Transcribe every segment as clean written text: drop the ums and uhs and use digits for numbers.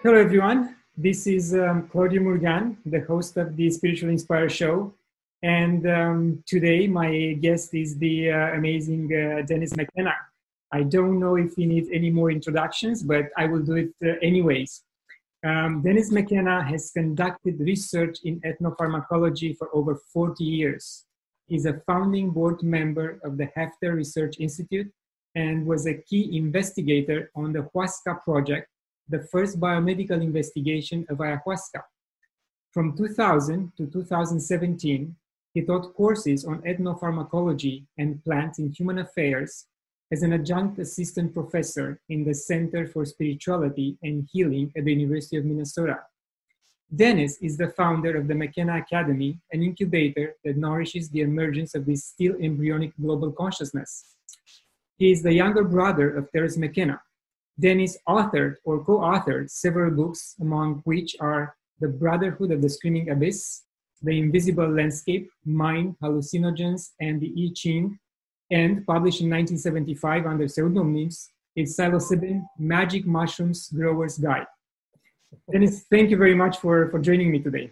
Hello, everyone. This is Claudio Murgan, the host of the Spiritual Inspire Show. And today, my guest is the amazing Dennis McKenna. I don't know if he needs any more introductions, but I will do it anyways. Dennis McKenna has conducted research in ethnopharmacology for over 40 years. He's a founding board member of the Hefter Research Institute and was a key investigator on the Huasca project, the first biomedical investigation of ayahuasca. From 2000 to 2017, he taught courses on ethnopharmacology and plants in human affairs as an adjunct assistant professor in the Center for Spirituality and Healing at the University of Minnesota. Dennis is the founder of the McKenna Academy, an incubator that nourishes the emergence of this still embryonic global consciousness. He is the younger brother of Terence McKenna. Dennis authored or co-authored several books, among which are The Brotherhood of the Screaming Abyss, The Invisible Landscape, Mind, Hallucinogens, and the I Ching, and published in 1975 under pseudonyms, is Psilocybin, Magic Mushrooms Grower's Guide. Dennis, thank you very much for joining me today.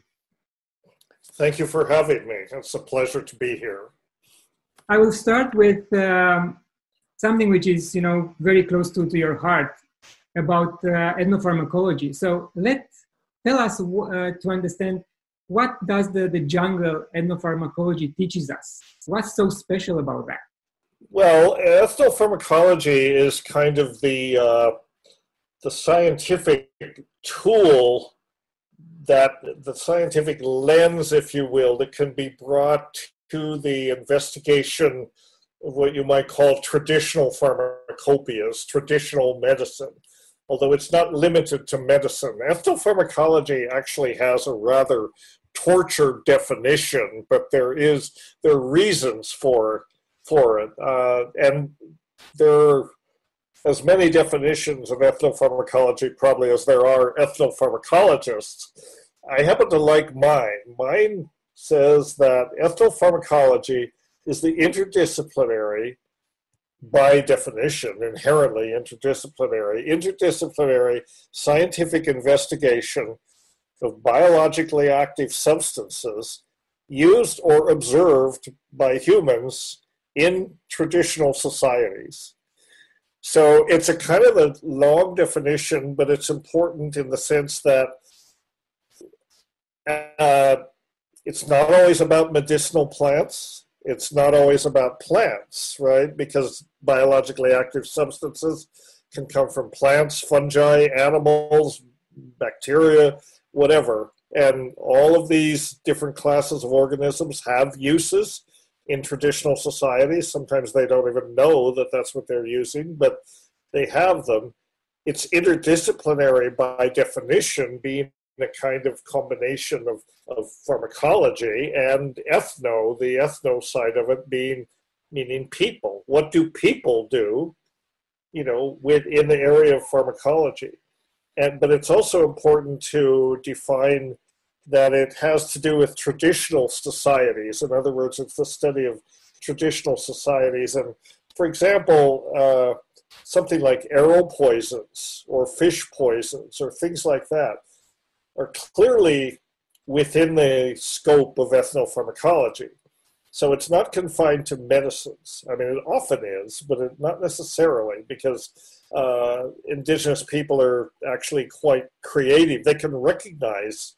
Thank you for having me. It's a pleasure to be here. I will start with something which is, very close to your heart about ethnopharmacology. So tell us to understand, what does the jungle ethnopharmacology teaches us? What's so special about that? Well, ethnopharmacology is kind of the scientific tool, that the scientific lens, if you will, that can be brought to the investigation of what you might call traditional pharmacopoeias, traditional medicine, although it's not limited to medicine. Ethnopharmacology actually has a rather tortured definition, but there are reasons for it. And there are as many definitions of ethnopharmacology probably as there are ethnopharmacologists. I happen to like mine. Mine says that ethnopharmacology is the interdisciplinary, by definition, inherently interdisciplinary scientific investigation of biologically active substances used or observed by humans in traditional societies. So it's a kind of a long definition, but it's important in the sense that it's not always about medicinal plants. It's not always about plants, right? Because biologically active substances can come from plants, fungi, animals, bacteria, whatever. And all of these different classes of organisms have uses in traditional societies. Sometimes they don't even know that that's what they're using, but they have them. It's interdisciplinary by definition, being a kind of combination of pharmacology and the ethno side of it meaning people. What do people do, within the area of pharmacology? But it's also important to define that it has to do with traditional societies. In other words, it's the study of traditional societies. And for example, something like arrow poisons or fish poisons or things like that are clearly within the scope of ethnopharmacology. So it's not confined to medicines. I mean, it often is, but not necessarily, because indigenous people are actually quite creative. They can recognize,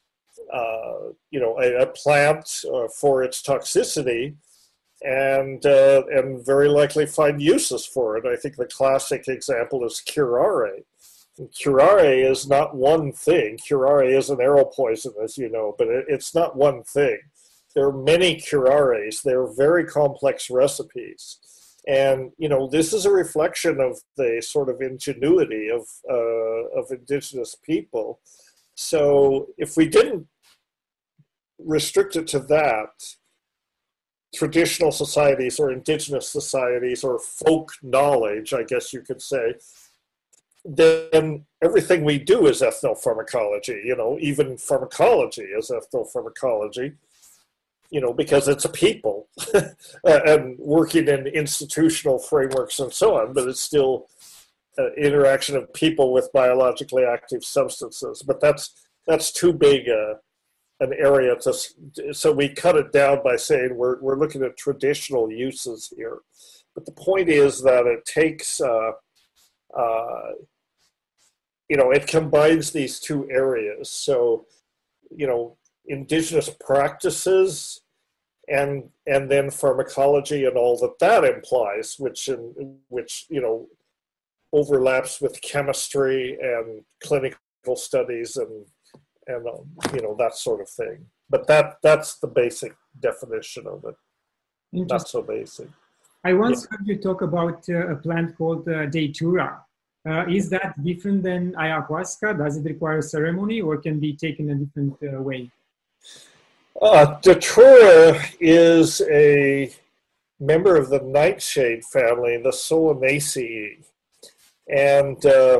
a plant for its toxicity and very likely find uses for it. I think the classic example is curare. Curare is not one thing. Curare is an arrow poison, as you know, but it's not one thing. There are many curares. They're very complex recipes. And, this is a reflection of the sort of ingenuity of indigenous people. So if we didn't restrict it to that, traditional societies or indigenous societies or folk knowledge, I guess you could say, then everything we do is ethnopharmacology, even pharmacology is ethnopharmacology, because it's a people and working in institutional frameworks and so on, but it's still interaction of people with biologically active substances. But that's too big an area so we cut it down by saying we're looking at traditional uses here. But the point is that it takes, it combines these two areas. So, indigenous practices and then pharmacology and all that implies, which overlaps with chemistry and clinical studies and that sort of thing. But that's the basic definition of it. Not so basic. I once heard you talk about a plant called Datura. Is that different than ayahuasca? Does it require ceremony or can be taken a different way? Datura is a member of the nightshade family, the Solanaceae. And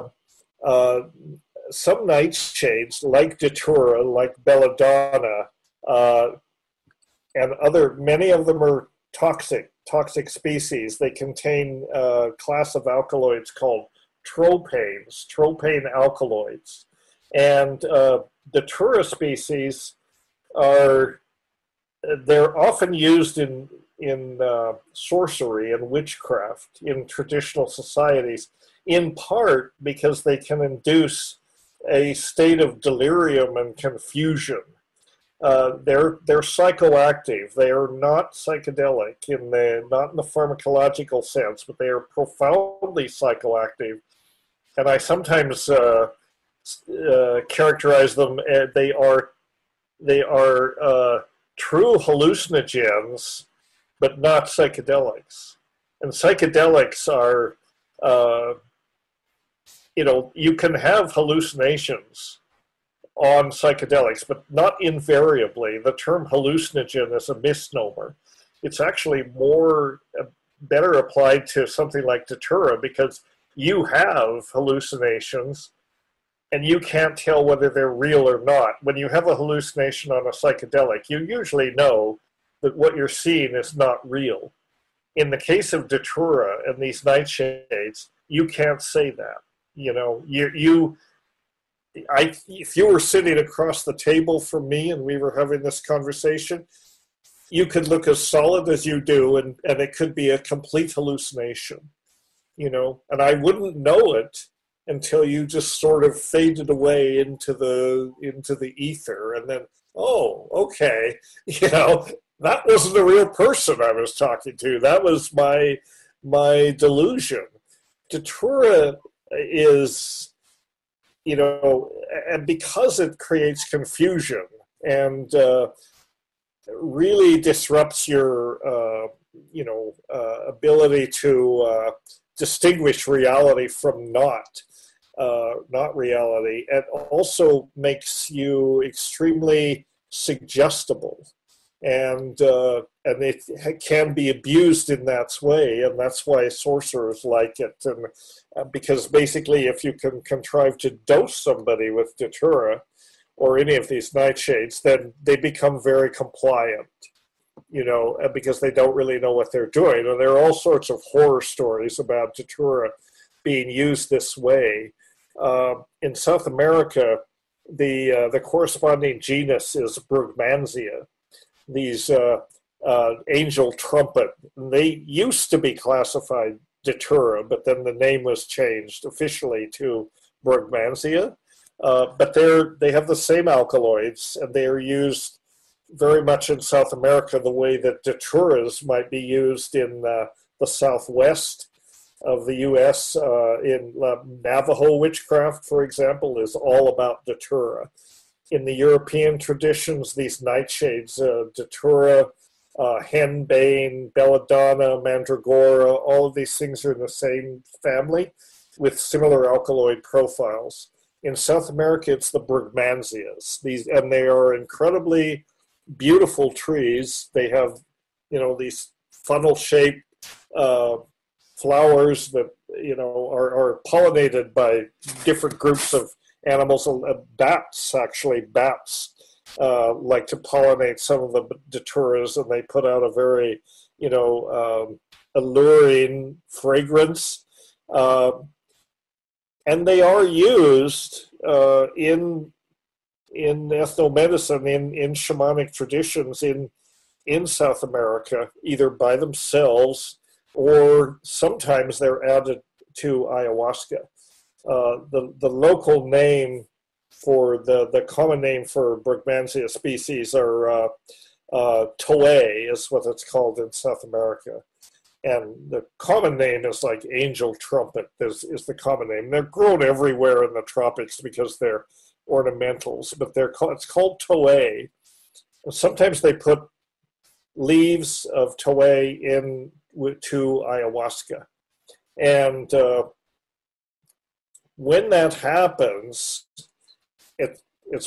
some nightshades, like Datura, like belladonna, and many of them are toxic species. They contain a class of alkaloids called tropane alkaloids. And Datura species they're often used in sorcery and witchcraft in traditional societies, in part because they can induce a state of delirium and confusion. They're psychoactive. They are not psychedelic not in the pharmacological sense, but they are profoundly psychoactive. And I sometimes characterize them as they are true hallucinogens, but not psychedelics. And psychedelics are, you can have hallucinations on psychedelics, but not invariably. The term hallucinogen is a misnomer. It's actually better applied to something like Datura, because you have hallucinations and you can't tell whether they're real or not. When you have a hallucination on a psychedelic, you usually know that what you're seeing is not real. In the case of Datura and these nightshades, you can't say that. If you were sitting across the table from me and we were having this conversation, you could look as solid as you do, and it could be a complete hallucination, and I wouldn't know it until you just sort of faded away into the ether, and then, oh, okay, that wasn't a real person I was talking to. That was my delusion. Datura is, and because it creates confusion and really disrupts your, ability to distinguish reality from not reality. It also makes you extremely suggestible, and it can be abused in that way, and that's why sorcerers like it. And because basically, if you can contrive to dose somebody with Datura or any of these nightshades, then they become very compliant, because they don't really know what they're doing. And there are all sorts of horror stories about Datura being used this way. In South America, the corresponding genus is Brugmansia. These angel trumpet. They used to be classified Datura, but then the name was changed officially to Brugmansia. But they have the same alkaloids, and they are used very much in South America the way that Daturas might be used in the southwest of the U.S. In Navajo witchcraft, for example, is all about Datura. In the European traditions, these nightshades, Datura, henbane, belladonna, mandragora, all of these things are in the same family with similar alkaloid profiles. In South America, it's the Brugmansias. And they are incredibly beautiful trees. They have, these funnel-shaped flowers that, are pollinated by different groups of animals. Bats like to pollinate some of the Daturas, and they put out a very, alluring fragrance. and they are used in ethnomedicine, in shamanic traditions in South America, either by themselves or sometimes they're added to ayahuasca. The local name for the common name for Brugmansia species are Toé is what it's called in South America. And the common name is like angel trumpet is the common name. They're grown everywhere in the tropics because they're ornamentals, but it's called Toé. Sometimes they put leaves of Toé in to ayahuasca. And when that happens, it's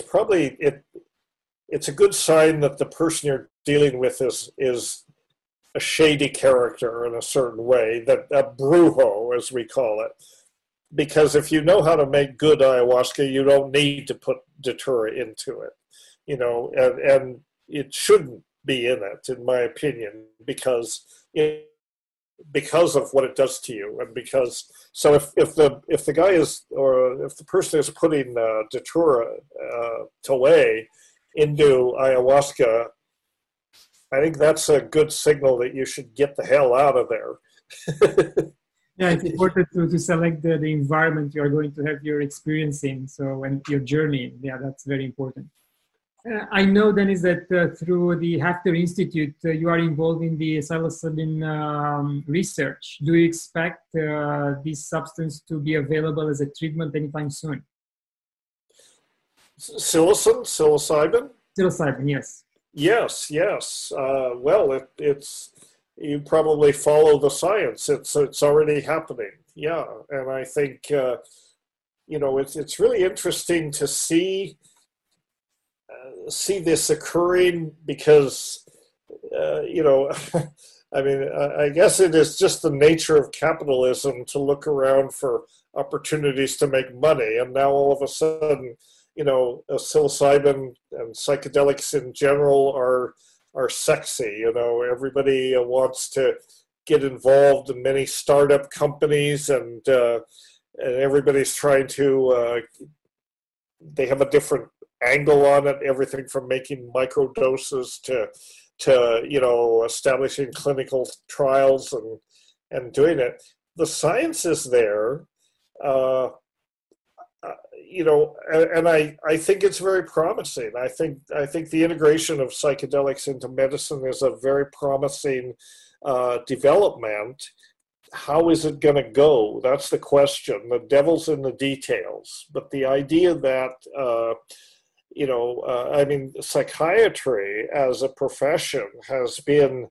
a good sign that the person you're dealing with is a shady character in a certain way, that a brujo, as we call it. Because if you know how to make good ayahuasca, you don't need to put datura into it, and it shouldn't be in it, in my opinion, because of what it does to you, and because if the guy is, or if the person is putting datura Toé into ayahuasca, I think that's a good signal that you should get the hell out of there. Yeah, it's important to select the environment you are going to have your experience in, and your journey. Yeah, that's very important. I know, Dennis, that through the Hafter Institute, you are involved in the psilocybin research. Do you expect this substance to be available as a treatment anytime soon? Psilocybin? Psilocybin, yes. Yes. Well, it's you probably follow the science. It's already happening. Yeah, and I think it's really interesting to see this occurring because I mean, I guess it is just the nature of capitalism to look around for opportunities to make money, and now all of a sudden, psilocybin and psychedelics in general are sexy. Everybody wants to get involved in many startup companies, and everybody's trying to. They have a different angle on it. Everything from making micro doses to establishing clinical trials and doing it. The science is there. And I think it's very promising. I think the integration of psychedelics into medicine is a very promising development. How is it going to go? That's the question. The devil's in the details. But the idea that, psychiatry as a profession has been,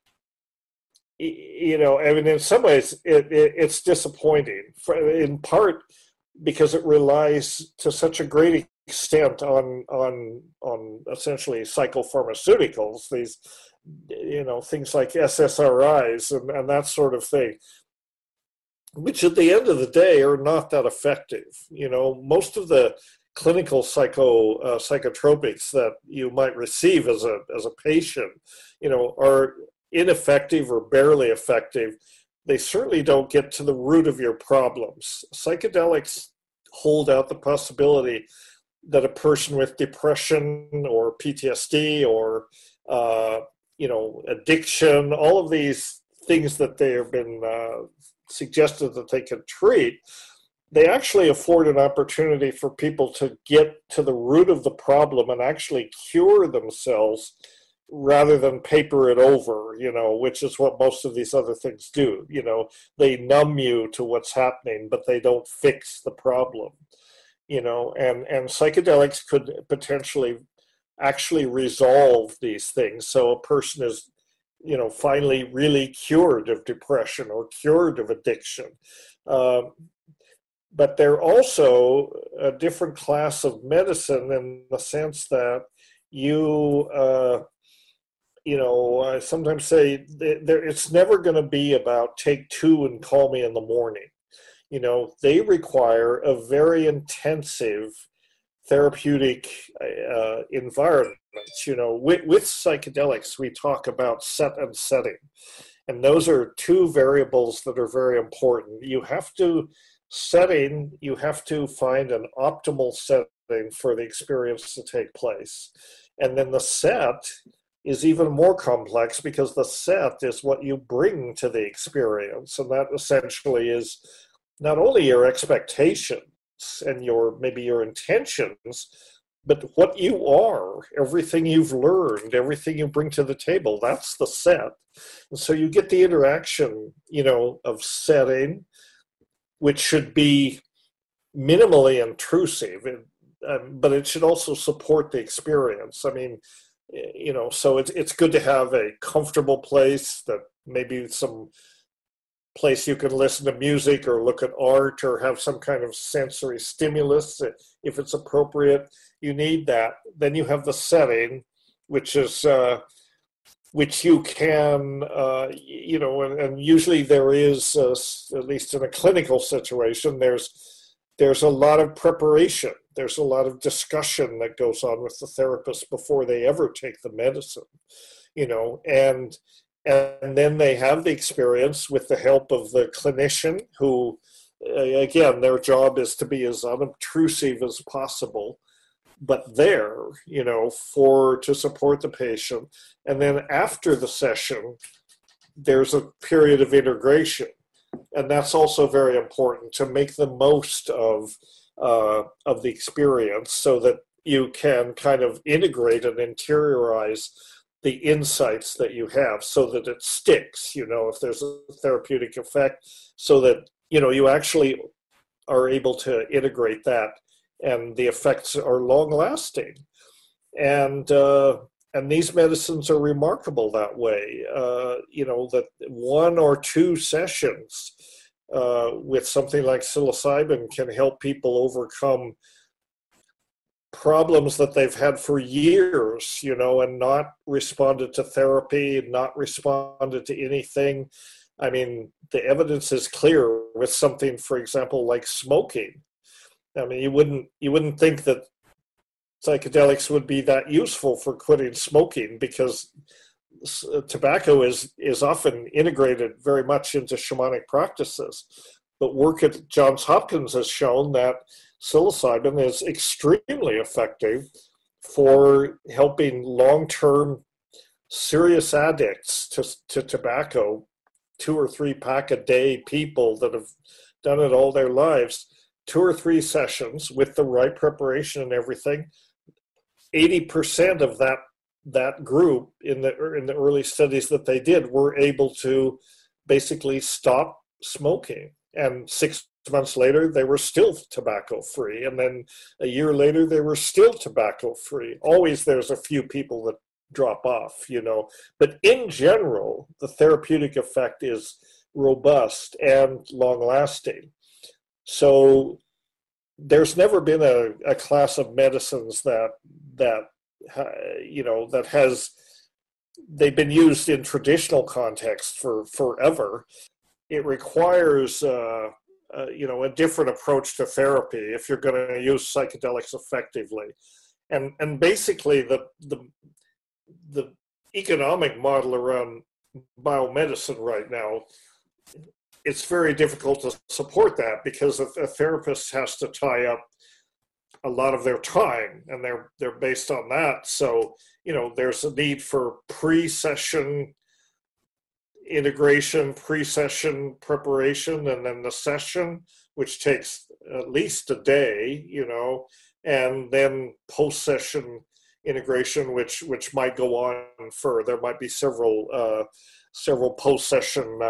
in some ways it's disappointing, in part because it relies to such a great extent on essentially psychopharmaceuticals, these, things like SSRIs and that sort of thing, which at the end of the day are not that effective. Most of the clinical psychotropics that you might receive as a patient, are ineffective or barely effective. They certainly don't get to the root of your problems. Psychedelics hold out the possibility that a person with depression or PTSD or, addiction, all of these things that they have been suggested that they can treat, they actually afford an opportunity for people to get to the root of the problem and actually cure themselves rather than paper it over, which is what most of these other things do. They numb you to what's happening, but they don't fix the problem, and psychedelics could potentially actually resolve these things. So a person is, finally really cured of depression or cured of addiction. But they're also a different class of medicine in the sense that I sometimes say it's never going to be about take two and call me in the morning. They require a very intensive therapeutic environment. With psychedelics, we talk about set and setting. And those are two variables that are very important. You have to setting, you have to find an optimal setting for the experience to take place. And then the set is even more complex because the set is what you bring to the experience. And that essentially is not only your expectations and maybe your intentions, but what you are, everything you've learned, everything you bring to the table, that's the set. And so you get the interaction, of setting, which should be minimally intrusive, but it should also support the experience. I mean, so it's good to have a comfortable place, that maybe some place you can listen to music or look at art or have some kind of sensory stimulus if it's appropriate. You need that. Then you have the setting, which is which you can, and usually there is, at least in a clinical situation, there's a lot of preparation. There's a lot of discussion that goes on with the therapist before they ever take the medicine, and then they have the experience with the help of the clinician who, again, their job is to be as unobtrusive as possible, but there, to support the patient. And then after the session, there's a period of integration. And that's also very important, to make the most of the experience so that you can kind of integrate and interiorize the insights that you have so that it sticks, if there's a therapeutic effect, so that, you actually are able to integrate that and the effects are long lasting. And these medicines are remarkable that way, that 1 or 2 sessions with something like psilocybin can help people overcome problems that they've had for years, and not responded to therapy, not responded to anything. I mean, the evidence is clear with something, for example, like smoking. I mean, you wouldn't think that psychedelics would be that useful for quitting smoking, because tobacco is often integrated very much into shamanic practices. But work at Johns Hopkins has shown that psilocybin is extremely effective for helping long-term serious addicts to tobacco, 2 or 3 pack a day people that have done it all their lives, 2 or 3 sessions with the right preparation and everything. 80% of that group in the early studies that they did were able to basically stop smoking. And 6 months later, they were still tobacco free. And then a year later, they were still tobacco free. Always there's a few people that drop off, But in general, the therapeutic effect is robust and long lasting. So there's never been a class of medicines that has, they've been used in traditional context for forever. It requires a different approach to therapy if you're going to use psychedelics effectively. And basically the economic model around biomedicine right now, it's very difficult to support that, because a therapist has to tie up a lot of their time, and they're based on that. So, there's a need for pre-session integration, pre-session preparation, and then the session, which takes at least a day, and then post-session integration, which might go on for, there might be several post-session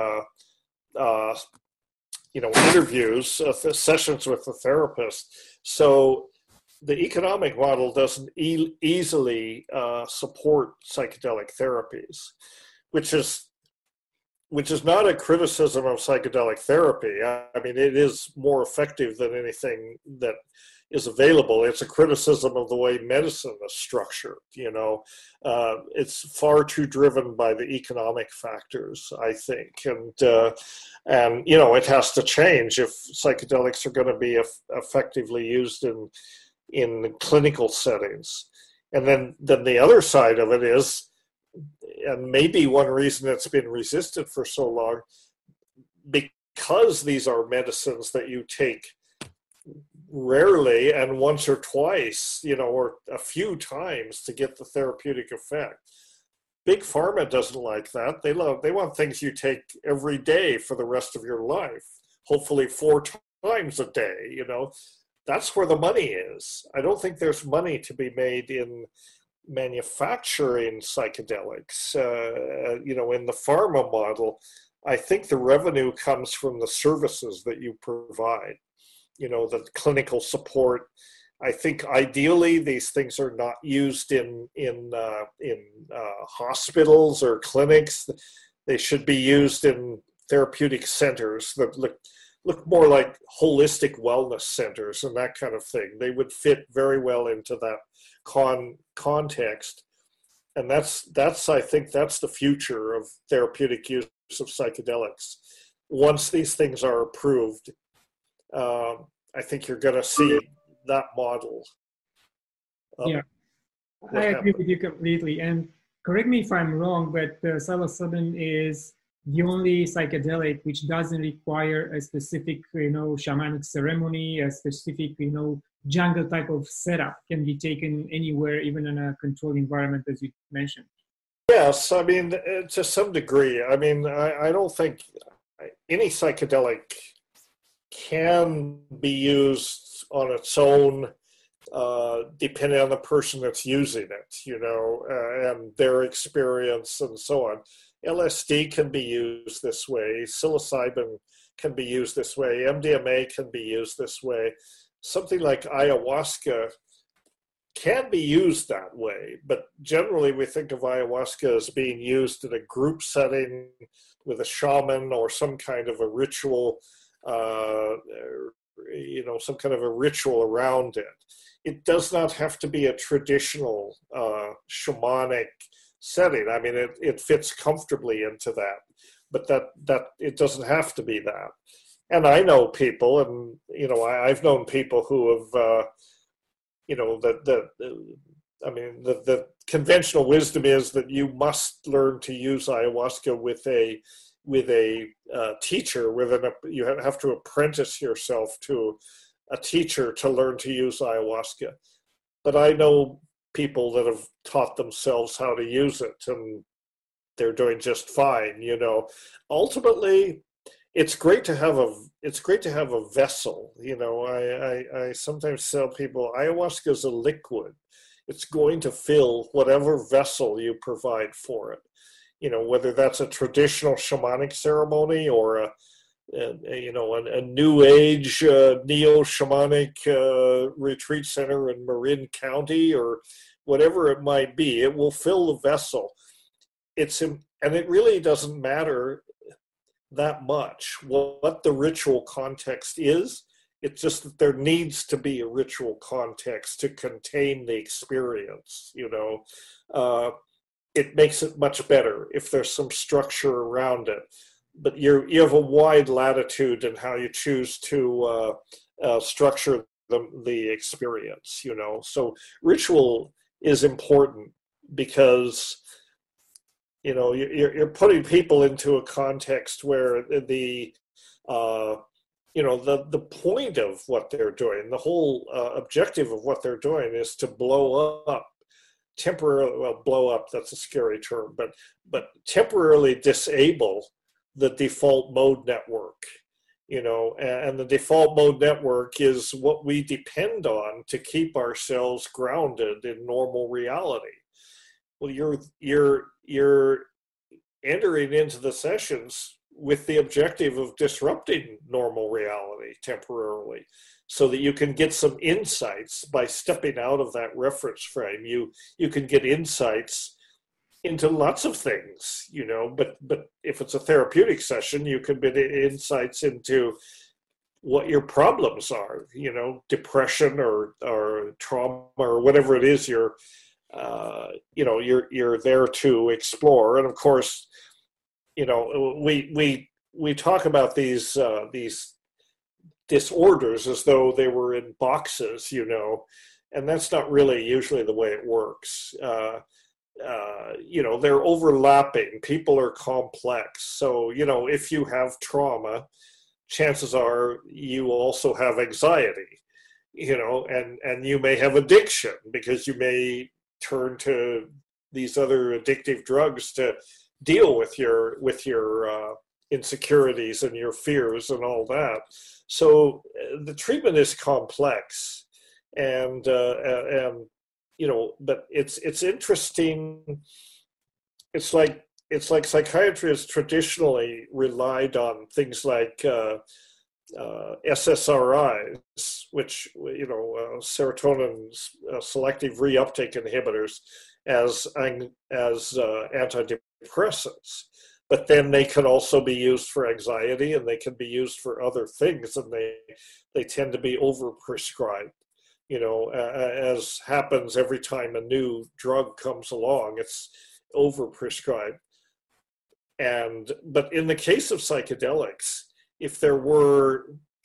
interviews, sessions with the therapist. So the economic model doesn't easily support psychedelic therapies, which is not a criticism of psychedelic therapy. I mean, it is more effective than anything that is available. It's a criticism of the way medicine is structured. It's far too driven by the economic factors, I think, and it has to change if psychedelics are going to be effectively used in clinical settings. And then the other side of it is, and maybe one reason it's been resisted for so long, because these are medicines that you take rarely and once or twice, or a few times to get the therapeutic effect. Big pharma doesn't like that. They want things you take every day for the rest of your life, hopefully 4 times a day. That's where the money is. I don't think there's money to be made in manufacturing psychedelics. In the pharma model, I think the revenue comes from the services that you provide. The clinical support. I think ideally these things are not used in hospitals or clinics. They should be used in therapeutic centers that look more like holistic wellness centers and that kind of thing. They would fit very well into that context. And that's I think that's the future of therapeutic use of psychedelics. Once these things are approved, I think you're going to see that model. Yeah, I agree with you completely. And correct me if I'm wrong, but psilocybin is the only psychedelic which doesn't require a specific, shamanic ceremony, a specific, jungle type of setup. Can be taken anywhere, even in a controlled environment, as you mentioned. Yes, I mean, to some degree. I mean, I don't think any psychedelic can be used on its own, depending on the person that's using it, and their experience and so on. LSD can be used this way. Psilocybin can be used this way. MDMA can be used this way. Something like ayahuasca can be used that way, but generally we think of ayahuasca as being used in a group setting with a shaman or some kind of a ritual, some kind of a ritual around it. It does not have to be a traditional shamanic setting. I mean, it fits comfortably into that, but that it doesn't have to be that. And I know people, and I've known people who have, the conventional wisdom is that you must learn to use ayahuasca with a teacher. You have to apprentice yourself to a teacher to learn to use ayahuasca. But I know people that have taught themselves how to use it, and they're doing just fine. Ultimately, it's great to have a vessel. I sometimes tell people ayahuasca is a liquid. It's going to fill whatever vessel you provide for it. Whether that's a traditional shamanic ceremony or a new age neo-shamanic retreat center in Marin County or whatever it might be, it will fill the vessel. And it really doesn't matter that much what the ritual context is. It's just that there needs to be a ritual context to contain the experience. It makes it much better if there's some structure around it. But you have a wide latitude in how you choose to structure the experience. So ritual is important because you're putting people into a context where the point of what they're doing, the whole objective of what they're doing is to blow up temporarily. Well, blow up, that's a scary term, but temporarily disable the default mode network, and the default mode network is what we depend on to keep ourselves grounded in normal reality. Well, you're entering into the sessions with the objective of disrupting normal reality temporarily so that you can get some insights by stepping out of that reference frame. You can get insights into lots of things, but if it's a therapeutic session, you can get insights into what your problems are, depression or trauma or whatever it is you're there to explore. And of course, we talk about these disorders as though they were in boxes, and that's not really usually the way it works. They're overlapping. People are complex. So, if you have trauma, chances are you also have anxiety, and you may have addiction because you may turn to these other addictive drugs to deal with your insecurities and your fears and all that. So the treatment is complex, and but it's interesting. It's like psychiatry has traditionally relied on things like SSRIs, which serotonin selective reuptake inhibitors, as antidepressants. But then they can also be used for anxiety, and they can be used for other things, and they tend to be overprescribed. As happens every time a new drug comes along, it's overprescribed. But in the case of psychedelics, if there were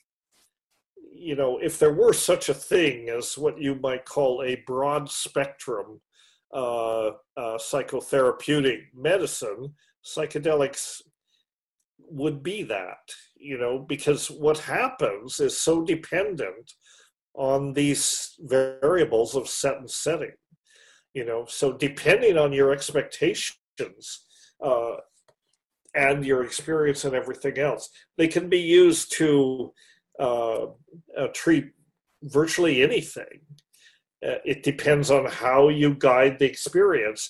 such a thing as what you might call a broad spectrum psychotherapeutic medicine, psychedelics would be that, because what happens is so dependent on these variables of set and setting, so depending on your expectations and your experience and everything else, they can be used to treat virtually anything. It depends on how you guide the experience.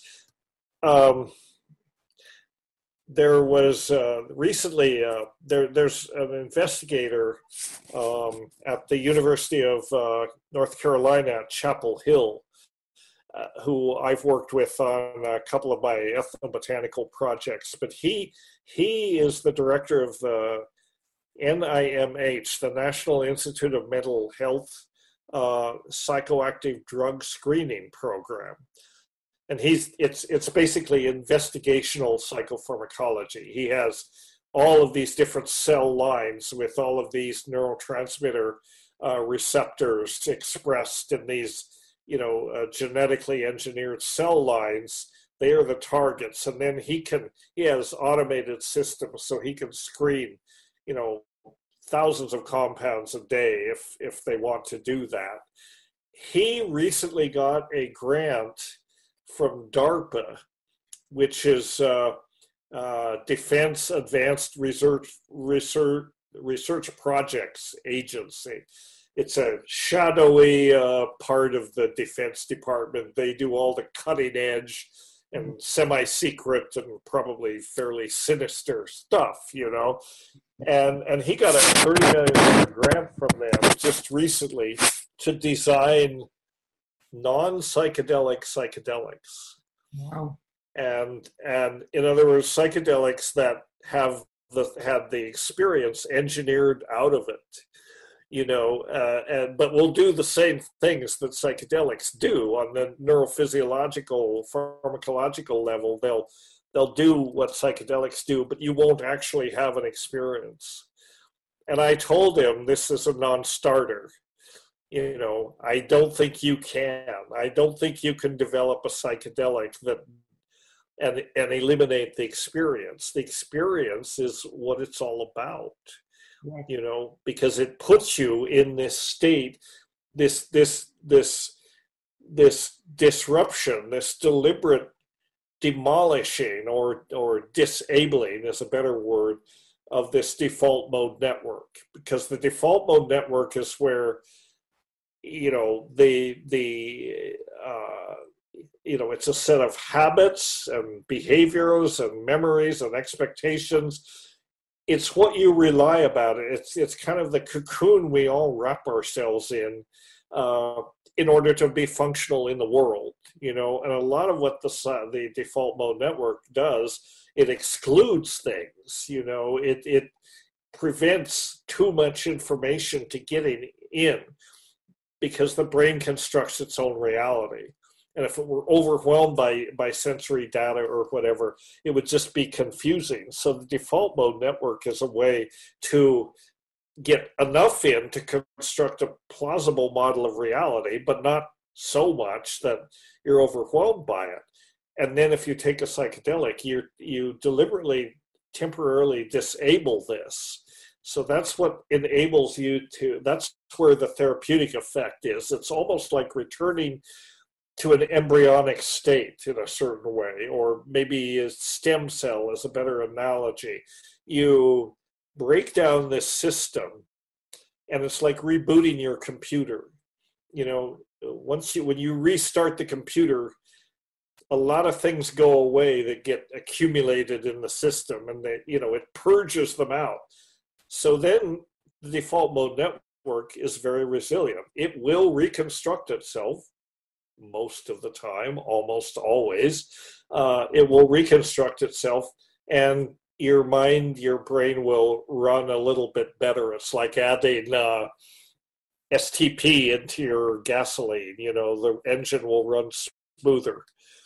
There was recently, there's an investigator at the University of North Carolina at Chapel Hill, who I've worked with on a couple of my ethnobotanical projects, but he is the director of the NIMH, the National Institute of Mental Health Psychoactive Drug Screening Program. And it's basically investigational psychopharmacology. He has all of these different cell lines with all of these neurotransmitter receptors expressed in these, genetically engineered cell lines. They are the targets, and then he has automated systems so he can screen, thousands of compounds a day if they want to do that. He recently got a grant from DARPA, which is Defense Advanced Research Projects Agency. It's a shadowy part of the Defense Department. They do all the cutting edge and semi-secret and probably fairly sinister stuff, And he got a $30 million grant from them just recently to design non-psychedelic psychedelics. Wow. And in other words, psychedelics that had the experience engineered out of it, but will do the same things that psychedelics do on the neurophysiological, pharmacological level. They'll do what psychedelics do, but you won't actually have an experience. And I told him this is a non-starter. I don't think you can. I don't think you can develop a psychedelic and eliminate the experience. The experience is what it's all about, because it puts you in this state, this disruption, this deliberate demolishing or disabling is a better word of this default mode network, because the default mode network is where it's a set of habits and behaviors and memories and expectations. It's what you rely about. It's kind of the cocoon we all wrap ourselves in order to be functional in the world, and a lot of what the default mode network does, it excludes things, it prevents too much information to getting in, because the brain constructs its own reality. And if it were overwhelmed by sensory data or whatever, it would just be confusing. So the default mode network is a way to get enough in to construct a plausible model of reality, but not so much that you're overwhelmed by it. And then if you take a psychedelic, you deliberately, temporarily disable this. So that's what enables you to, that's where the therapeutic effect is. It's almost like returning to an embryonic state in a certain way, or maybe a stem cell is a better analogy. You break down this system, and it's like rebooting your computer. You know, when you restart the computer, a lot of things go away that get accumulated in the system, and it purges them out. So then the default mode network is very resilient. It will reconstruct itself most of the time, almost always. It will reconstruct itself, and your mind, your brain will run a little bit better. It's like adding STP into your gasoline. The engine will run smoother.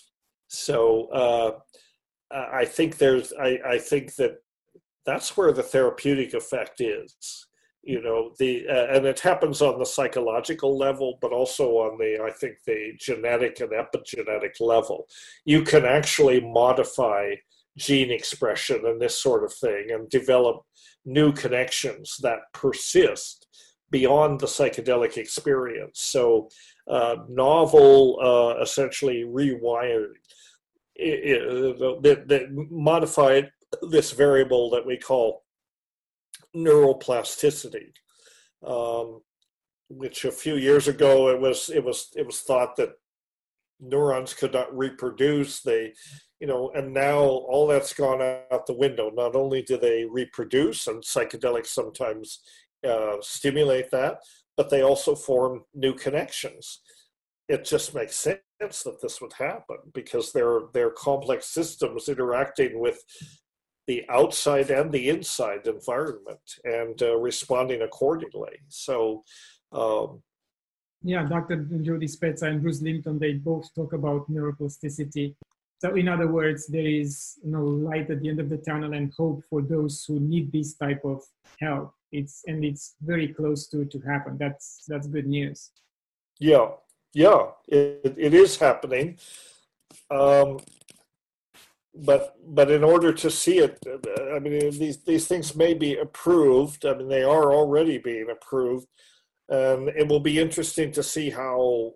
So I think that that's where the therapeutic effect is. And it happens on the psychological level, but also on the genetic and epigenetic level. You can actually modify gene expression and this sort of thing and develop new connections that persist beyond the psychedelic experience. So novel, essentially rewired, that modified this variable that we call neuroplasticity, which a few years ago it was thought that neurons could not reproduce. And now all that's gone out the window. Not only do they reproduce, and psychedelics sometimes stimulate that, but they also form new connections. It just makes sense that this would happen because they're complex systems interacting with the outside and the inside environment and responding accordingly. So, yeah, Dr. Jody Spezza and Bruce Linton, they both talk about neuroplasticity. So in other words, there is light at the end of the tunnel and hope for those who need this type of help. It's very close to happen. That's good news. Yeah, it is happening. But in order to see it, I mean, these things may be approved. I mean, they are already being approved, and it will be interesting to see how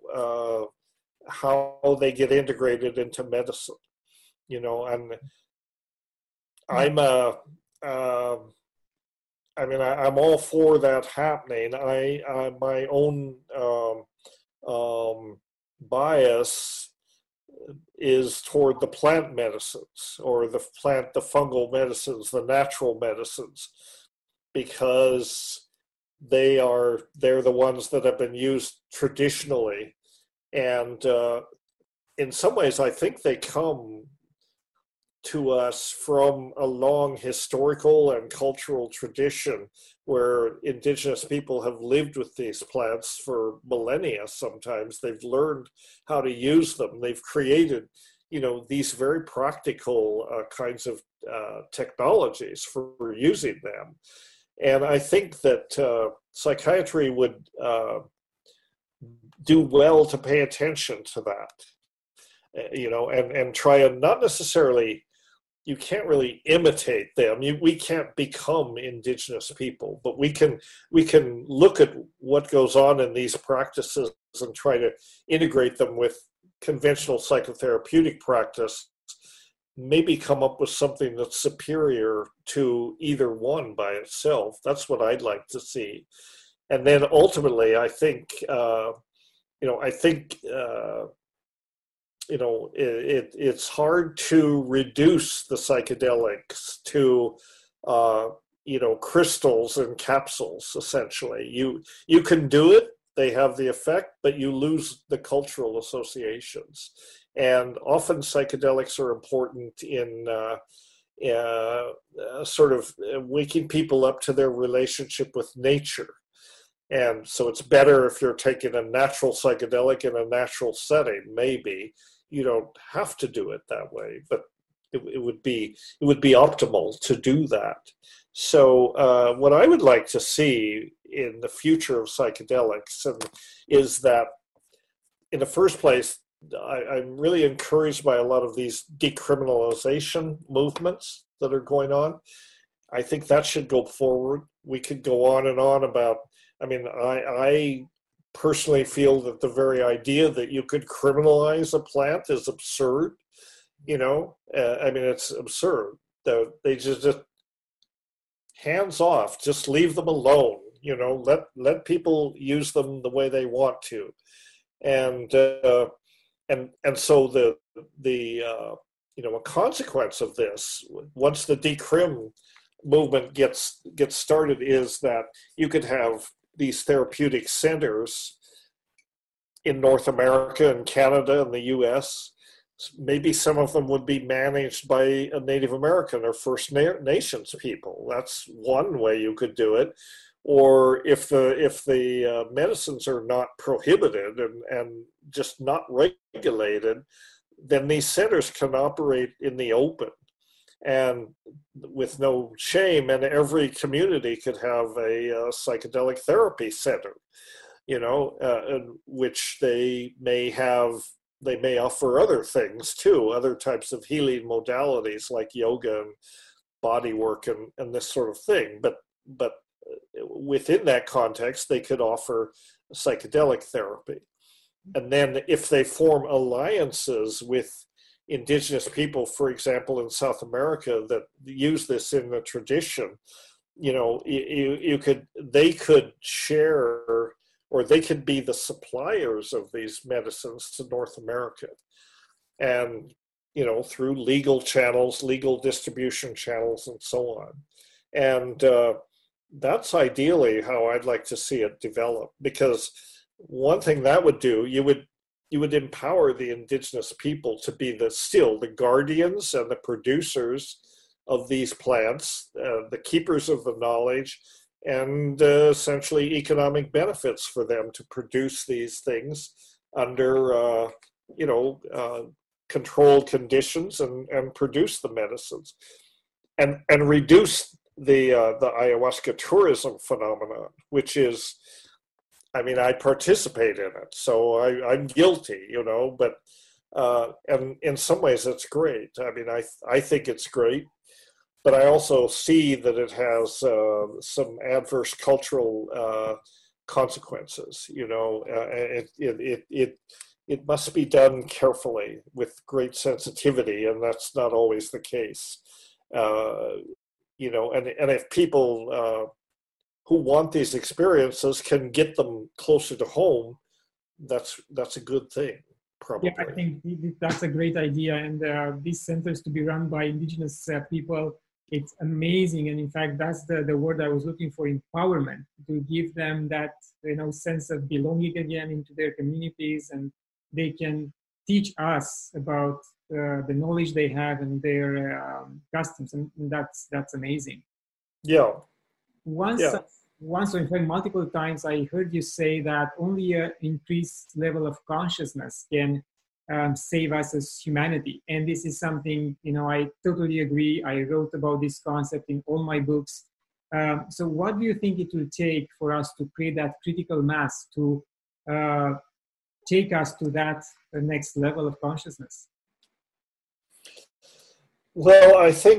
they get integrated into medicine. And I'm I'm all for that happening. My own bias is toward the plant medicines, or the fungal medicines, the natural medicines, because they're the ones that have been used traditionally. And in some ways, I think they come to us from a long historical and cultural tradition where indigenous people have lived with these plants for millennia. Sometimes they've learned how to use them. They've created, these very practical kinds of technologies for using them. And I think that psychiatry would do well to pay attention to that, and try and not necessarily, you can't really imitate them. We can't become indigenous people, but we can look at what goes on in these practices and try to integrate them with conventional psychotherapeutic practice, maybe come up with something that's superior to either one by itself. That's what I'd like to see. And then ultimately, I think, it's hard to reduce the psychedelics to, crystals and capsules, essentially. You can do it, they have the effect, but you lose the cultural associations. And often psychedelics are important in sort of waking people up to their relationship with nature. And so it's better if you're taking a natural psychedelic in a natural setting, maybe. You don't have to do it that way, but it would be optimal to do that. So what I would like to see in the future of psychedelics is that, in the first place, I'm really encouraged by a lot of these decriminalization movements that are going on. I think that should go forward. we could go on and on about. I mean, I personally feel that the very idea that you could criminalize a plant is absurd. You know, I mean, it's absurd. They just hands off, just leave them alone. You know, let people use them the way they want to, and so the you know, a consequence of this, once the decrim movement gets started, is that you could have these therapeutic centers in North America and Canada and the US. Maybe some of them would be managed by a Native American or First Nations people. That's one way you could do it. Or if the medicines are not prohibited and just not regulated, then these centers can operate in the open and with no shame, and every community could have a psychedelic therapy center, you know, in which they may offer other things too, other types of healing modalities like yoga and body work and this sort of thing. But within that context, they could offer psychedelic therapy. And then if they form alliances with indigenous people, for example, in South America, that use this in the tradition, you know, they could share, or they could be the suppliers of these medicines to North America. And, you know, through legal channels, legal distribution channels, and so on. And that's ideally how I'd like to see it develop, because one thing that would do, you would empower the indigenous people to be the guardians and the producers of these plants, the keepers of the knowledge, and essentially economic benefits for them to produce these things under controlled conditions and produce the medicines, and reduce the ayahuasca tourism phenomenon, which is, I mean, I participate in it, so I'm guilty, you know, but and in some ways it's great. I mean, I think it's great, but I also see that it has some adverse cultural consequences. You know, it must be done carefully with great sensitivity, and that's not always the case. You know, and if people who want these experiences can get them closer to home, that's a good thing, probably. Yeah, I think that's a great idea. And these centers to be run by indigenous people, it's amazing. And in fact, that's the word I was looking for: empowerment, to give them that, you know, sense of belonging again into their communities, and they can teach us about the knowledge they have and their customs, and that's amazing. Yeah. Once, or in fact, multiple times, I heard you say that only an increased level of consciousness can save us as humanity. And this is something, you know, I totally agree. I wrote about this concept in all my books. So what do you think it will take for us to create that critical mass to take us to that next level of consciousness? Well,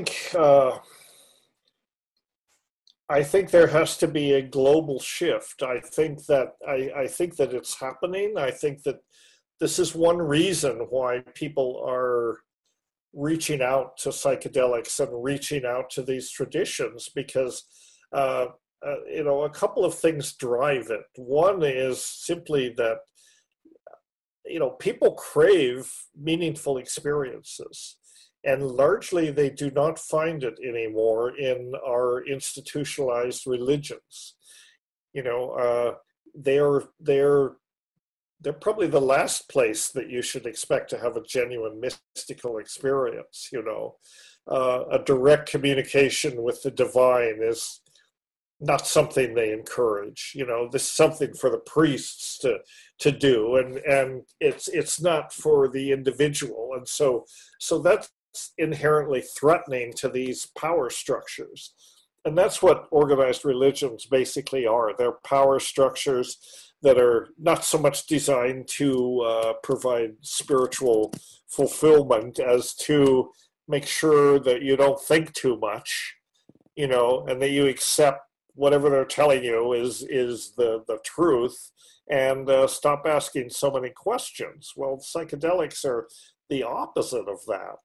I think there has to be a global shift. I think that it's happening. I think that this is one reason why people are reaching out to psychedelics and reaching out to these traditions, because you know, a couple of things drive it. One is simply that, you know, people crave meaningful experiences. And largely, they do not find it anymore in our institutionalized religions. You know, they're probably the last place that you should expect to have a genuine mystical experience. You know, a direct communication with the divine is not something they encourage. You know, this is something for the priests to do, and it's not for the individual. And so that's inherently threatening to these power structures. And that's what organized religions basically are. They're power structures that are not so much designed to provide spiritual fulfillment as to make sure that you don't think too much, you know, and that you accept whatever they're telling you is the truth, and stop asking so many questions. Well, psychedelics are the opposite of that.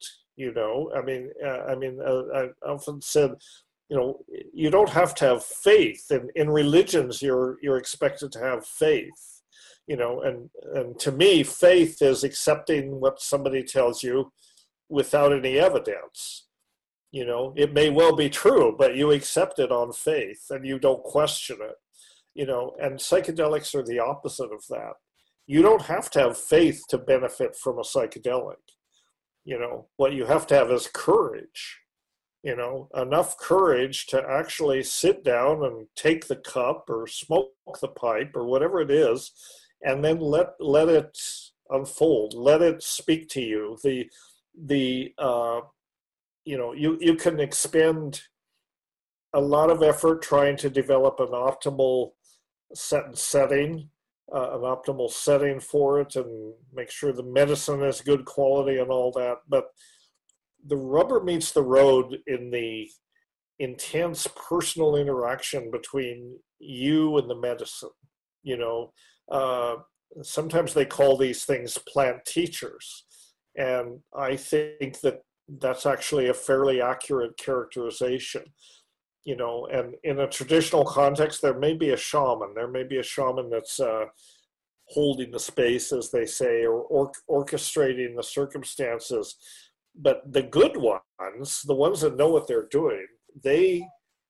I often said, you don't have to have faith. In religions, you're expected to have faith. And to me, faith is accepting what somebody tells you without any evidence. It may well be true, but you accept it on faith and you don't question it. And psychedelics are the opposite of that. You don't have to have faith to benefit from a psychedelic. What you have to have is courage. Enough courage to actually sit down and take the cup or smoke the pipe or whatever it is, and then let it unfold. Let it speak to you. You can expend a lot of effort trying to develop an optimal setting for it, and make sure the medicine is good quality and all that. But the rubber meets the road in the intense personal interaction between you and the medicine. Sometimes they call these things plant teachers. And I think that that's actually a fairly accurate characterization. And in a traditional context, there may be a shaman. There may be a shaman that's holding the space, as they say, or orchestrating the circumstances. But the good ones, the ones that know what they're doing, they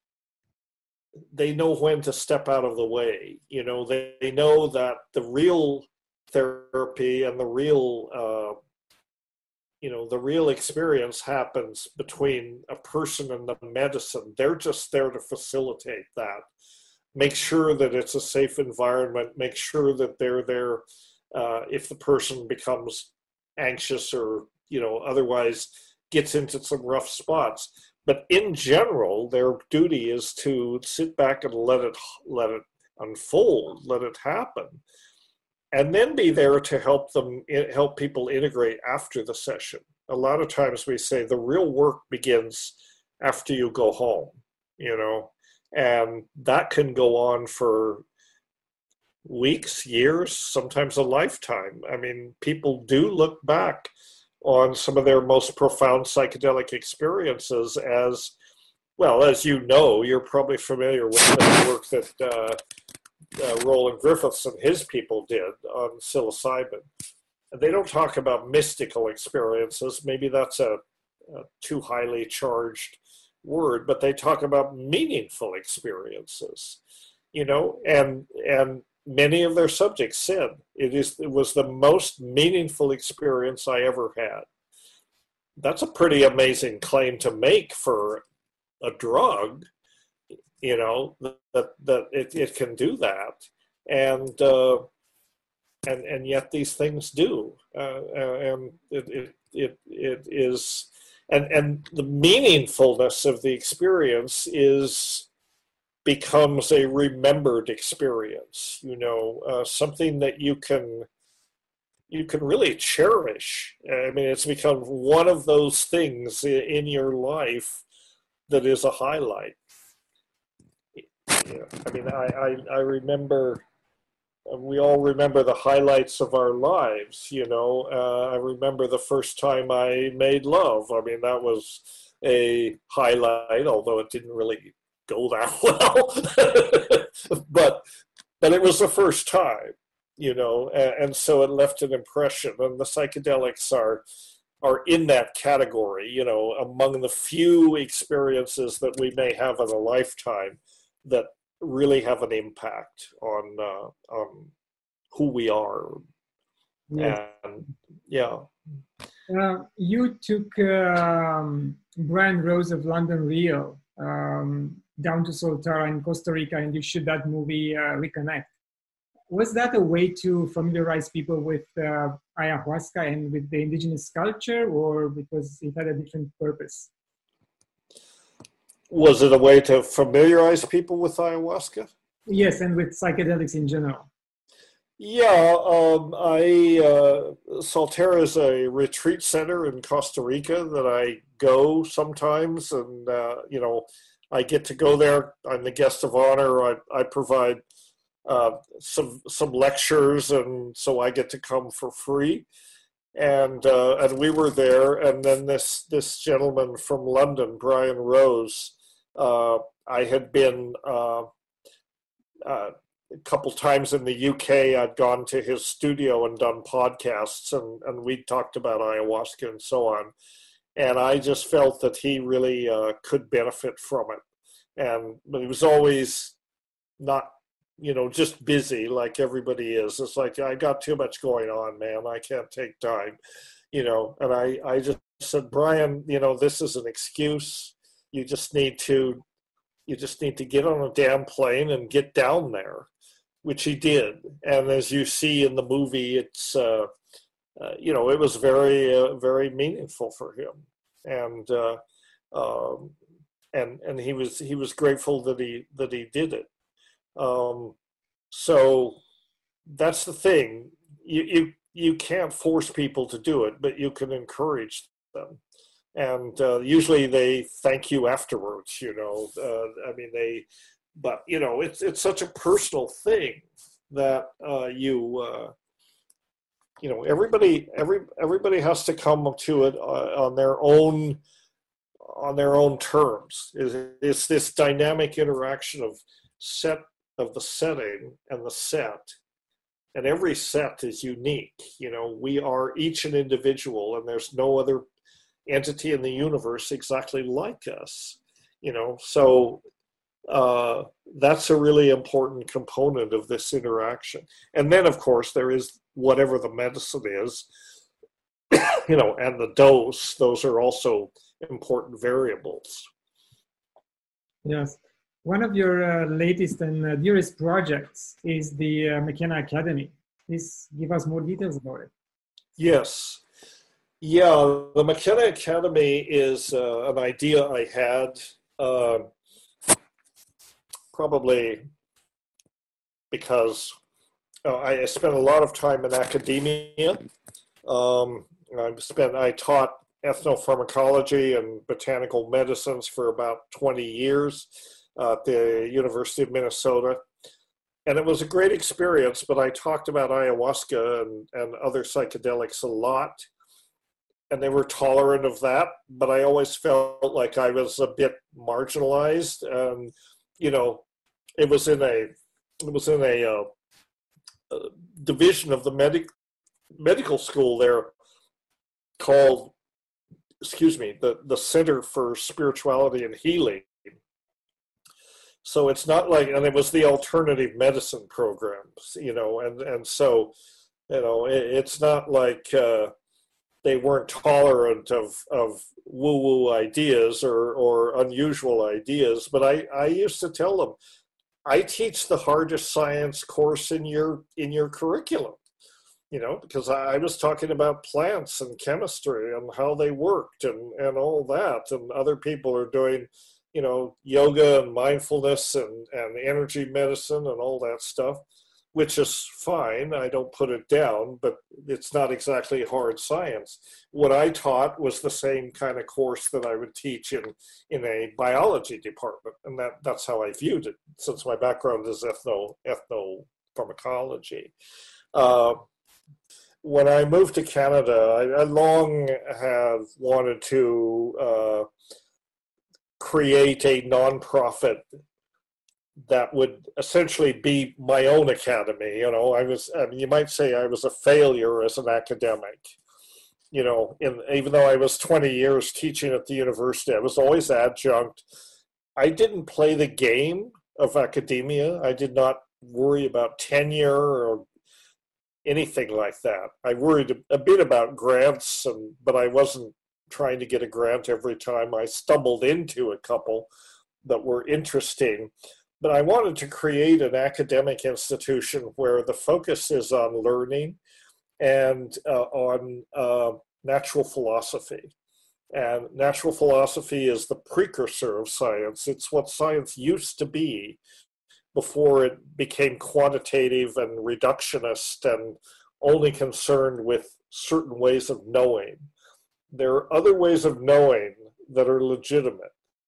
know when to step out of the way. They know that the real therapy and the real experience happens between a person and the medicine. They're just there to facilitate that. Make sure that it's a safe environment. Make sure that they're there if the person becomes anxious or, otherwise gets into some rough spots. But in general, their duty is to sit back and let it unfold, let it happen. And then be there to help people integrate after the session. A lot of times we say the real work begins after you go home, and that can go on for weeks, years, sometimes a lifetime. I mean, people do look back on some of their most profound psychedelic experiences as, well, as you're probably familiar with the work that Roland Griffiths and his people did on psilocybin. They don't talk about mystical experiences. Maybe that's a too highly charged word, but they talk about meaningful experiences, and many of their subjects said it was the most meaningful experience I ever had. That's a pretty amazing claim to make for a drug, that it can do that, and yet these things do, and it is, and the meaningfulness of the experience becomes a remembered experience, something that you can really cherish. I mean, it's become one of those things in your life that is a highlight. I mean, I remember, we all remember the highlights of our lives, I remember the first time I made love. I mean, that was a highlight, although it didn't really go that well. but it was the first time, and so it left an impression. And the psychedelics are in that category, among the few experiences that we may have in a lifetime that really have an impact on who we are. Yes. And yeah. You took Brian Rose of London Real down to Soltara in Costa Rica, and you shot that movie Reconnect. Was that a way to familiarize people with ayahuasca and with the indigenous culture, or because it had a different purpose? Was it a way to familiarize people with ayahuasca? Yes, and with psychedelics in general. Yeah, Soltara is a retreat center in Costa Rica that I go sometimes, and I get to go there. I'm the guest of honor. I provide some lectures, and so I get to come for free. And we were there, and then this gentleman from London, Brian Rose, I had been a couple times in the UK. I'd gone to his studio and done podcasts, and we talked about ayahuasca and so on. And I just felt that he really could benefit from it. But he was always not, just busy like everybody is. It's like, I got too much going on, man. I can't take time, And I just said, Brian, this is an excuse. You just need to get on a damn plane and get down there, which he did. And as you see in the movie, it's it was very very meaningful for him, and he was grateful that he did it. So that's the thing. You can't force people to do it, but you can encourage them. And usually they thank you afterwards, but it's such a personal thing that everybody has to come to it on their own terms. It's this dynamic interaction of the setting and the set, and every set is unique. We are each an individual, and there's no other entity in the universe exactly like us, so that's a really important component of this interaction. And then of course there is whatever the medicine is, and the dose. Those are also important variables. Yes. One of your latest and dearest projects is the McKenna Academy. Please give us more details about it. Yes. Yeah, the McKenna Academy is an idea I had probably because I spent a lot of time in academia. I taught ethnopharmacology and botanical medicines for about 20 years at the University of Minnesota. And it was a great experience, but I talked about ayahuasca and other psychedelics a lot. And they were tolerant of that, but I always felt like I was a bit marginalized. And it was in a division of the medical school there called, the Center for Spirituality and Healing. So it's not like, and it was the alternative medicine programs, and so, it's not like they weren't tolerant of woo-woo ideas or unusual ideas. But I used to tell them, I teach the hardest science course in your curriculum, because I was talking about plants and chemistry and how they worked and all that. And other people are doing, yoga and mindfulness and energy medicine and all that stuff, which is fine. I don't put it down, but it's not exactly hard science. What I taught was the same kind of course that I would teach in a biology department, and that's how I viewed it, since my background is ethnopharmacology. When I moved to Canada, I long have wanted to create a nonprofit that would essentially be my own academy. You might say I was a failure as an academic. Even though I was 20 years teaching at the university, I was always adjunct. I didn't play the game of academia. I did not worry about tenure or anything like that. I worried a bit about grants, but I wasn't trying to get a grant every time. I stumbled into a couple that were interesting. But I wanted to create an academic institution where the focus is on learning and on natural philosophy. And natural philosophy is the precursor of science. It's what science used to be before it became quantitative and reductionist and only concerned with certain ways of knowing. There are other ways of knowing that are legitimate.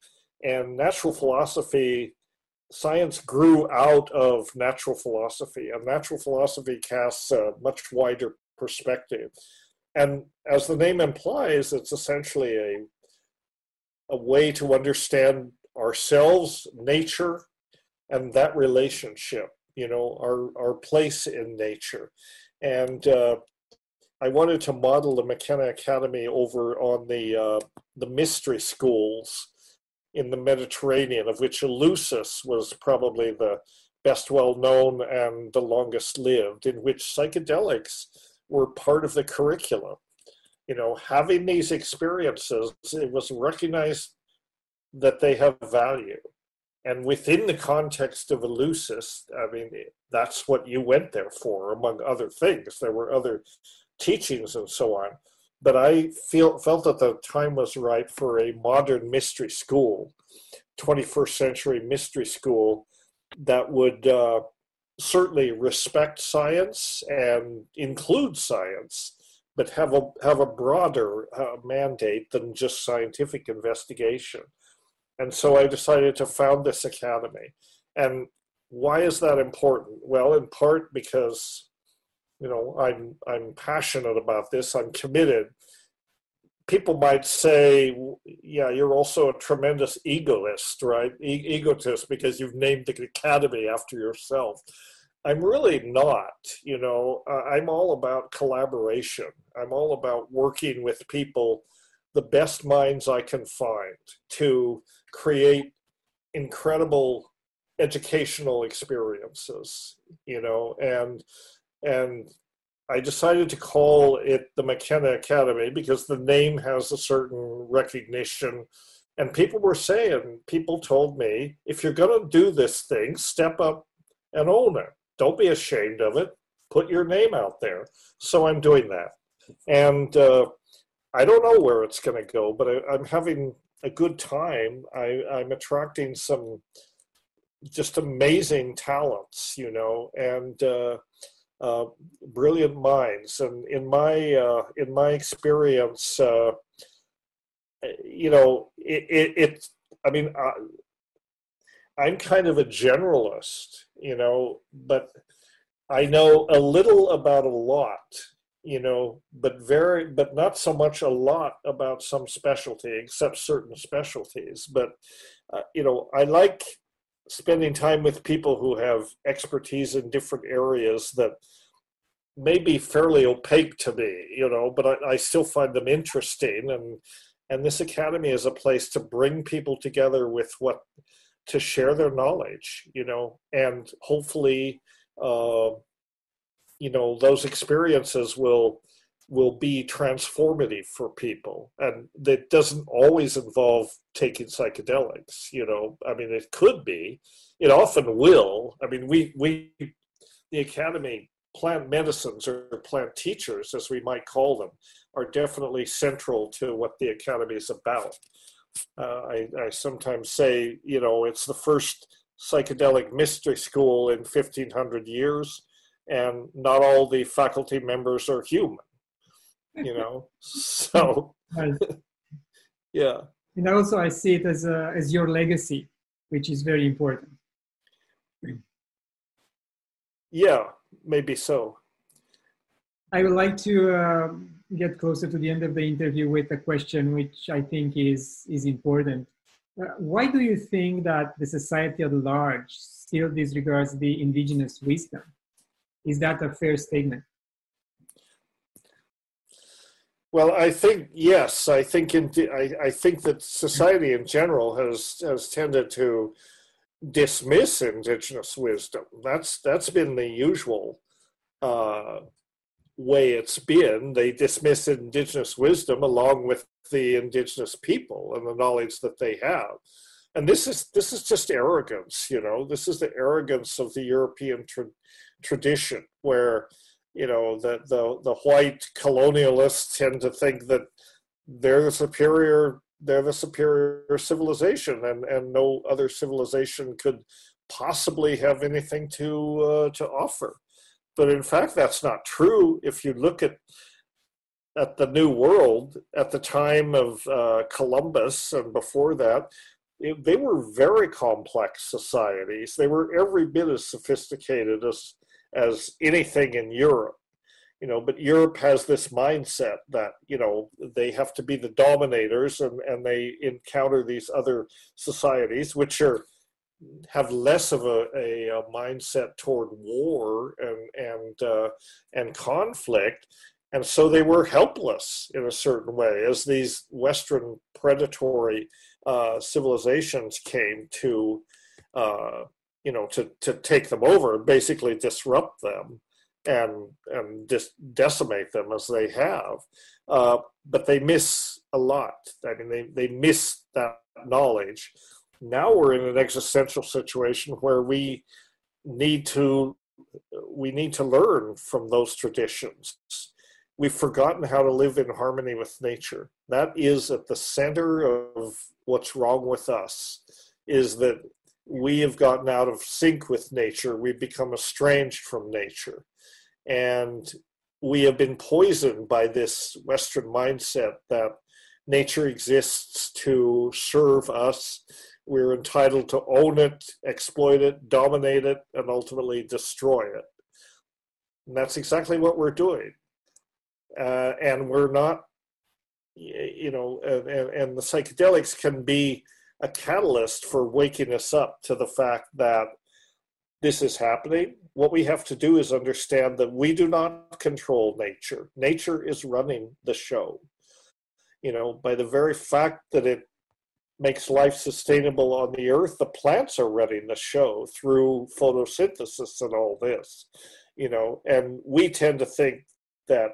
And natural philosophy, science grew out of natural philosophy, and natural philosophy casts a much wider perspective. And as the name implies, it's essentially a way to understand ourselves, nature, and that relationship, our place in nature. And I wanted to model the McKenna Academy over on the mystery schools in the Mediterranean, of which Eleusis was probably the best well-known and the longest lived, in which psychedelics were part of the curriculum. Having these experiences, it was recognized that they have value. And within the context of Eleusis, I mean, that's what you went there for, among other things. There were other teachings and so on. But I felt that the time was right for a modern mystery school, 21st century mystery school that would certainly respect science and include science, but have a broader mandate than just scientific investigation. And so I decided to found this academy. And why is that important? Well, in part because I'm passionate about this. I'm committed. People might say, yeah, you're also a tremendous egoist, right? Egotist, because you've named the academy after yourself. I'm really not. I'm all about collaboration. I'm all about working with people, the best minds I can find, to create incredible educational experiences, and I decided to call it the McKenna Academy because the name has a certain recognition. And people told me, if you're going to do this thing, step up and own it. Don't be ashamed of it. Put your name out there. So I'm doing that. And I don't know where it's going to go, but I'm having a good time. I'm attracting some just amazing talents, and brilliant minds. And in my experience, I'm kind of a generalist, but I know a little about a lot, but not so much a lot about some specialty, except certain specialties. But, I like spending time with people who have expertise in different areas that may be fairly opaque to me, but I still find them interesting. And this academy is a place to bring people together to share their knowledge, and hopefully, those experiences will be transformative for people. And that doesn't always involve taking psychedelics, it could be, it often will. The academy, plant medicines or plant teachers, as we might call them, are definitely central to what the academy is about. I sometimes say, it's the first psychedelic mystery school in 1,500 years, and not all the faculty members are human, so, Right. yeah. And also I see it as your legacy, which is very important. Yeah, maybe so. I would like to get closer to the end of the interview with a question which I think is important. Why do you think that the society at large still disregards the indigenous wisdom? Is that a fair statement? Well, I think yes. I think that society in general has tended to dismiss indigenous wisdom. That's been the usual way it's been. They dismiss indigenous wisdom along with the indigenous people and the knowledge that they have. And this is just arrogance, This is the arrogance of the European tradition, where the white colonialists tend to think that they're the superior civilization, and no other civilization could possibly have anything to offer. But in fact, that's not true. If you look at the New World at the time of Columbus and before that, they were very complex societies. They were every bit as sophisticated as anything in Europe. But Europe has this mindset that, they have to be the dominators, and they encounter these other societies which have less of a mindset toward war and conflict. And so they were helpless in a certain way as these Western predatory civilizations came to take them over, basically disrupt them and just decimate them as they have. But they miss a lot. I mean, they miss that knowledge. Now we're in an existential situation where we need to learn from those traditions. We've forgotten how to live in harmony with nature. That is at the center of what's wrong with us, is that we have gotten out of sync with nature. We've become estranged from nature. And we have been poisoned by this Western mindset that nature exists to serve us. We're entitled to own it, exploit it, dominate it, and ultimately destroy it. And that's exactly what we're doing. And we're not, and the psychedelics can be a catalyst for waking us up to the fact that this is happening. What we have to do is understand that we do not control nature. Nature is running the show. By the very fact that it makes life sustainable on the earth, the plants are running the show through photosynthesis and all this, and we tend to think that,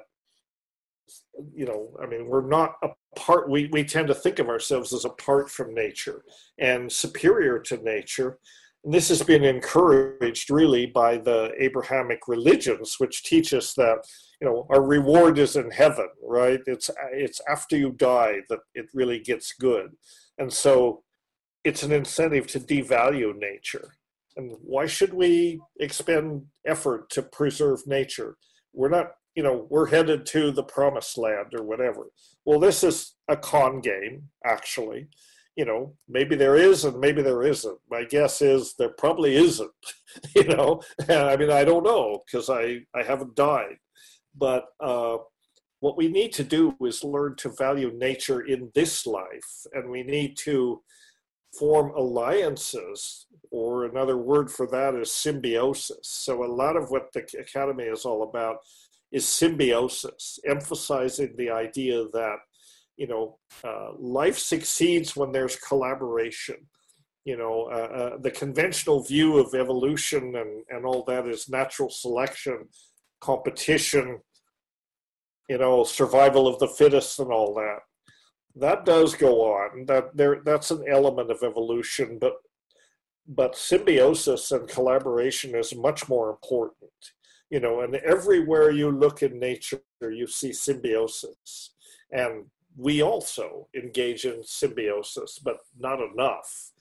we're not apart. We tend to think of ourselves as apart from nature and superior to nature. And this has been encouraged really by the Abrahamic religions, which teach us that, our reward is in heaven, right? It's after you die that it really gets good. And so it's an incentive to devalue nature. And why should we expend effort to preserve nature? We're not, we're headed to the promised land or whatever. Well, this is a con game, actually. Maybe there is and maybe there isn't. My guess is there probably isn't, I don't know because I haven't died. But what we need to do is learn to value nature in this life, and we need to form alliances, or another word for that is symbiosis. So a lot of what the Academy is all about is symbiosis, emphasizing the idea that life succeeds when there's collaboration. The conventional view of evolution and all that is natural selection, competition, survival of the fittest and all that. That does go on. That's an element of evolution, but symbiosis and collaboration is much more important. And everywhere you look in nature, you see symbiosis. And we also engage in symbiosis, but not enough,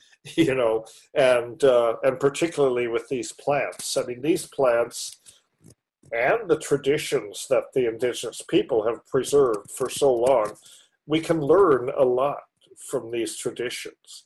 and particularly with these plants. I mean, these plants and the traditions that the indigenous people have preserved for so long, we can learn a lot from these traditions.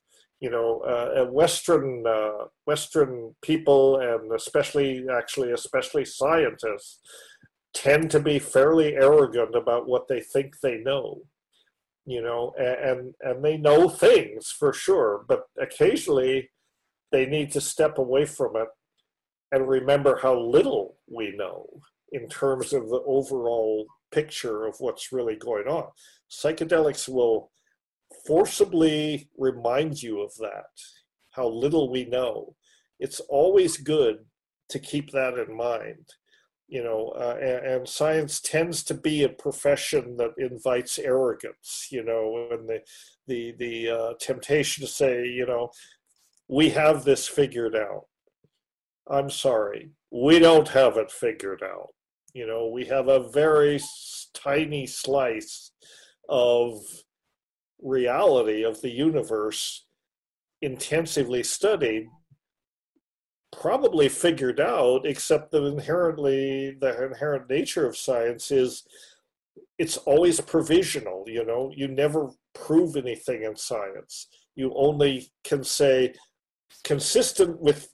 Western people, and especially scientists, tend to be fairly arrogant about what they think they know. And they know things for sure, but occasionally they need to step away from it and remember how little we know in terms of the overall picture of what's really going on. Psychedelics will forcibly remind you of that, how little we know. It's always good to keep that in mind. And science tends to be a profession that invites arrogance, and the temptation to say, we have this figured out. I'm sorry, we don't have it figured out. We have a very tiny slice of reality of the universe intensively studied, probably figured out, except that the inherent nature of science is it's always provisional. You never prove anything in science. You only can say consistent with,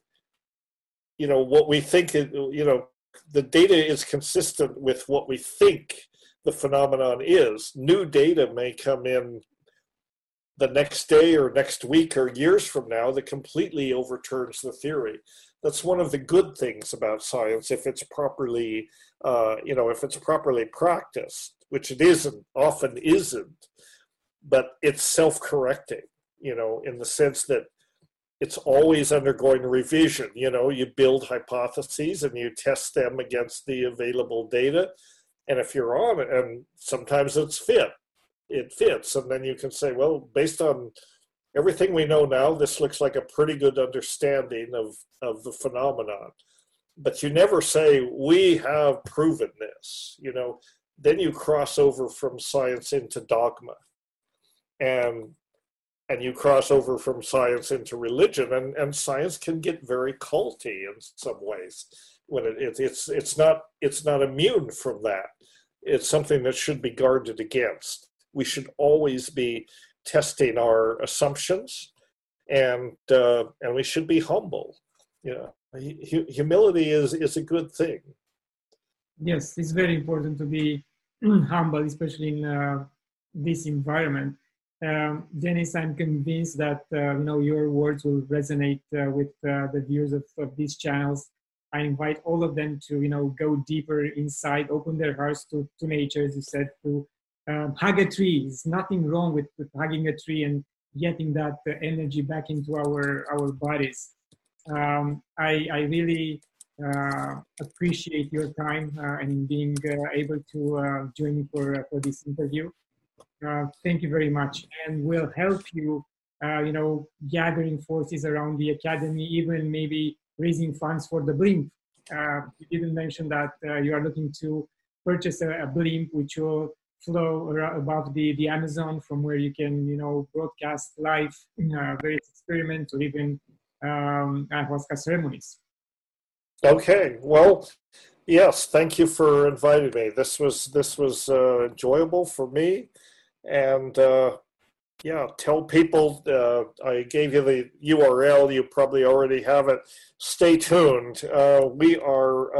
what we think, the data is consistent with what we think the phenomenon is. New data may come in the next day or next week or years from now that completely overturns the theory. That's one of the good things about science if it's properly, if it's properly practiced, which it often isn't, but it's self-correcting, in the sense that it's always undergoing revision. You build hypotheses and you test them against the available data. And if you're on it, and sometimes it fits. And then you can say, well, based on everything we know now, this looks like a pretty good understanding of the phenomenon. But you never say, we have proven this. Then you cross over from science into dogma. And you cross over from science into religion, and science can get very culty in some ways. When it's not immune from that. It's something that should be guarded against. We should always be testing our assumptions, and we should be humble. Humility is a good thing. Yes, it's very important to be humble, especially in this environment. Dennis, I'm convinced that your words will resonate with the viewers of these channels. I invite all of them to go deeper inside, open their hearts to nature, as you said, to hug a tree. There's nothing wrong with hugging a tree and getting that energy back into our bodies. I really appreciate your time and being able to join me for this interview. Thank you very much, and we'll help you, gathering forces around the academy, even maybe raising funds for the blimp. You didn't mention that you are looking to purchase a blimp which will flow above the Amazon, from where you can, broadcast live various experiments or even ayahuasca ceremonies. Okay, well, yes, thank you for inviting me. This was enjoyable for me. And tell people, I gave you the URL, you probably already have it. Stay tuned. We are,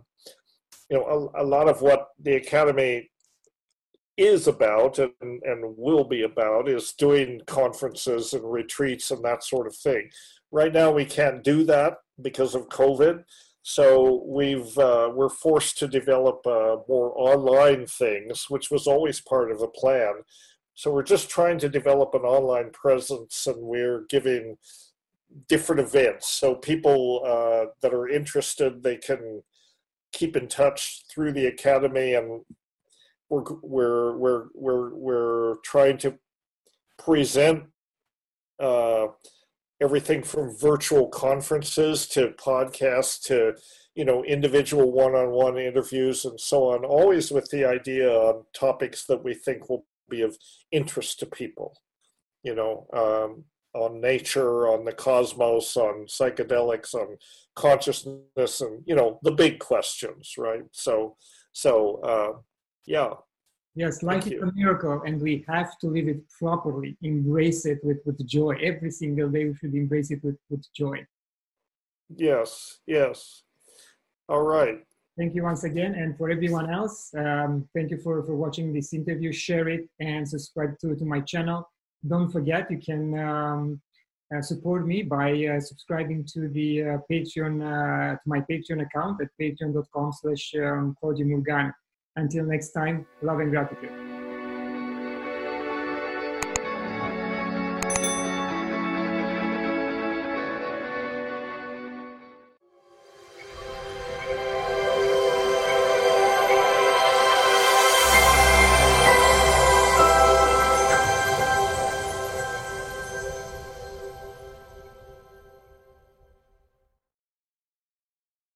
a lot of what the Academy is about and will be about is doing conferences and retreats and that sort of thing. Right now we can't do that because of COVID. So we're forced to develop more online things, which was always part of the plan. So we're just trying to develop an online presence, and we're giving different events. So people that are interested, they can keep in touch through the Academy, and we're trying to present everything from virtual conferences to podcasts to, individual one-on-one interviews and so on, always with the idea on topics that we think will be of interest to people, on nature, on the cosmos, on psychedelics, on consciousness, and, the big questions, right? So, yeah. Yes, life is a miracle, and we have to live it properly, embrace it with joy. Every single day we should embrace it with joy. Yes. All right. Thank you once again. And for everyone else, thank you for watching this interview. Share it and subscribe to my channel. Don't forget, you can support me by subscribing to the Patreon, to my Patreon account at patreon.com/Claudio Murgan. Until next time, love and gratitude.